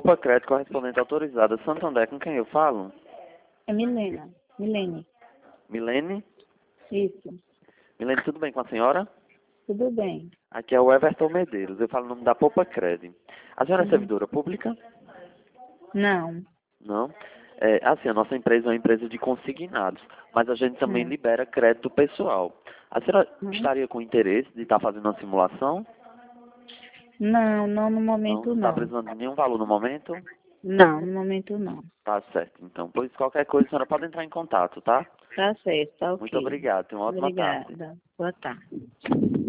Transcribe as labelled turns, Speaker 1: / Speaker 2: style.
Speaker 1: Poupa Crédito, correspondente autorizada Santander, com quem eu falo?
Speaker 2: É Milena. Milene.
Speaker 1: Milene?
Speaker 2: Isso.
Speaker 1: Milene, tudo bem com a senhora?
Speaker 2: Tudo bem.
Speaker 1: Aqui é o Everton Medeiros, eu falo o nome da Poupa Crédito. A senhora é servidora pública?
Speaker 2: Não.
Speaker 1: Não? Assim, a nossa empresa é uma empresa de consignados, mas a gente também
Speaker 2: Hum.
Speaker 1: libera crédito pessoal. A senhora
Speaker 2: Hum.
Speaker 1: estaria com interesse de estar fazendo uma simulação?
Speaker 2: Não, no
Speaker 1: Não,
Speaker 2: momento
Speaker 1: não está
Speaker 2: não.
Speaker 1: precisando de nenhum valor no momento?
Speaker 2: Não, no momento não.
Speaker 1: Tá certo, então. Pois qualquer coisa a senhora pode entrar em contato, tá?
Speaker 2: Tá certo, tá ok.
Speaker 1: Muito obrigado, tenha uma ótima tarde.
Speaker 2: Obrigada. Boa tarde.